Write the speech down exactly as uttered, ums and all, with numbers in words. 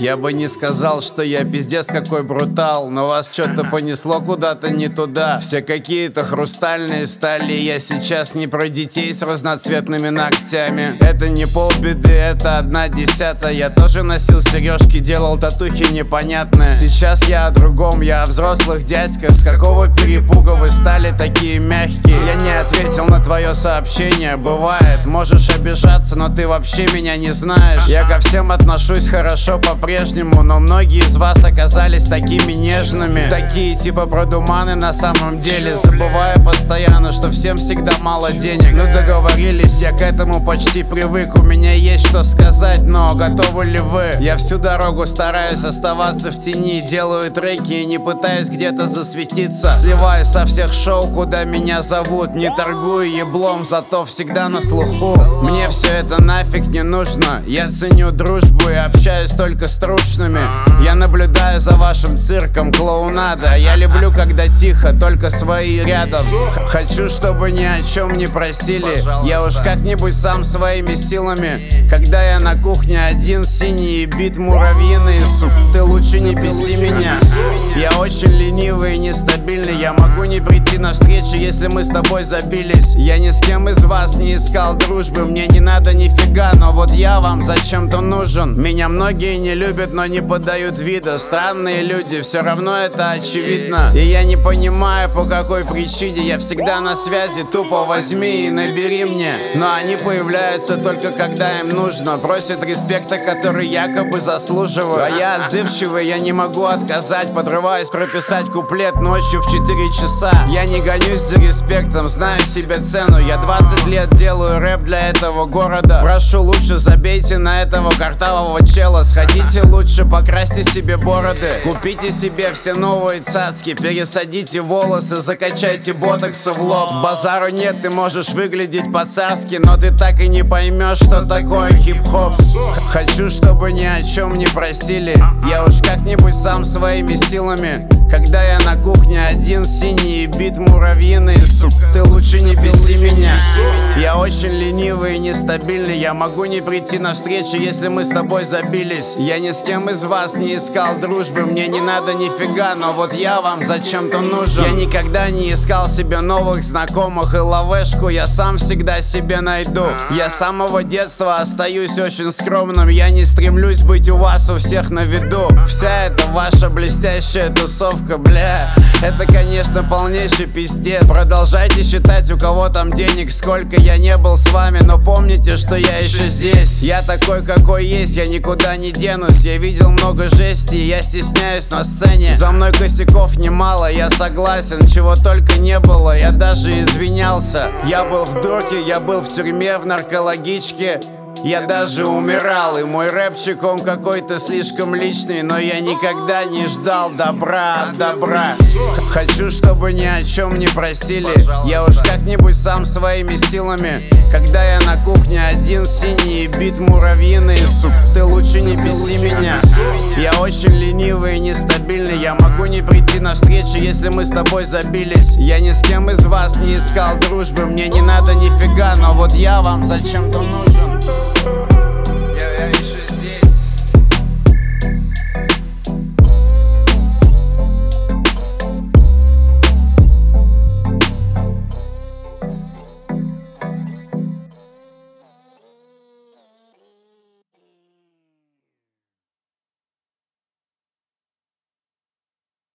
Я бы не сказал, что я пиздец какой брутал, но вас что-то понесло куда-то не туда. Все какие-то хрустальные стали. Я сейчас не про детей с разноцветными ногтями. Это не полбеды, это одна десятая. Я тоже носил сережки, делал татухи непонятные. Сейчас я о другом, я о взрослых дядьках. С какого перепуга вы стали такие мягкие? Я не ответил на твое сообщение. Бывает, можешь обижаться, но ты вообще меня не знаешь. Я ко всем отношусь хорошо по-прежнему, но многие из вас оказались такими нежными. Такие типа продуманы на самом деле. Забывая постоянно, что всем всегда мало денег. Ну договорились, я к этому почти привык. У меня есть что сказать, но готовы ли вы? Я всю дорогу стараюсь оставаться в тени. Делаю треки и не пытаюсь где-то засветиться. Сливаюсь со всех шоу, куда меня зовут. Не торгую еблом, зато всегда на слуху. Мне все это нафиг не нужно. Я ценю дружбу и общаюсь только с трушными. Я наблюдаю за вашим цирком, клоунада. Я люблю, когда тихо, только свои рядом. Хочу, чтобы ни о чем не просили. Я уж как-нибудь сам своими силами. Когда я на кухне один, синий бит муравьиный. Сук, ты лучше не беси меня. Я очень ленивый и нестабильный. Я могу не прийти на встречу, если мы с тобой забились. Я ни с кем из вас не искал дружбы. Мне не надо нифига, но вот я вам зачем-то нужен. Меня многие не любят, но не подают вида. Странные люди, все равно это очевидно. И я не понимаю, по какой причине. Я всегда на связи, тупо возьми и набери мне. Но они появляются только когда им нужно. Просят респекта, который якобы заслуживаю. А я отзывчивый, я не могу отказать. Подрываюсь прописать куплет ночью в четыре часа. Я не гонюсь за респектом, знаю себе цену. Я двадцать лет делаю рэп для этого города. Прошу, лучше забейте на этого картавого чела. Сходите лучше, покрасьте себе бороды. Купите себе все новые цацки. Пересадите волосы, закачайте ботокса в лоб. Базару нет, ты можешь выглядеть по-царски, но ты так и не поймешь, что такое хип-хоп. Хочу, чтобы ни о чем не просили. Я уж как-нибудь сам своими силами. Когда я на кухне один, синий бит муравьиный. Сук, ты лучше не беси меня. Я очень ленивый и нестабильный. Я могу не прийти на встречу, если мы с тобой забились. Я ни с кем из вас не искал дружбы. Мне не надо нифига, но вот я вам зачем-то нужен. Я никогда не искал себе новых знакомых. И лавешку я сам всегда себе найду. Я с самого детства остаюсь очень скромным. Я не стремлюсь быть у вас у всех на виду. Вся эта ваша блестящая тусовка, бля, это, конечно, полнейший пиздец. Продолжайте считать, у кого там денег сколько. Я не был с вами, но помните, что я еще здесь. Я такой, какой есть, я никуда не денусь. Я видел много жести, я стесняюсь на сцене. За мной косяков немало, я согласен. Чего только не было, я даже извинялся. Я был в дурке, я был в тюрьме, в наркологичке. Я даже умирал, и мой рэпчик, он какой-то слишком личный. Но я никогда не ждал добра от добра. Хочу, чтобы ни о чем не просили. Я уж как-нибудь сам своими силами. Когда я на кухне один, синий бит муравьиный. Сук, ты лучше не беси меня. Я очень ленивый и нестабильный. Я могу не прийти на встречу, если мы с тобой забились. Я ни с кем из вас не искал дружбы. Мне не надо нифига, но вот я вам зачем-то нужен.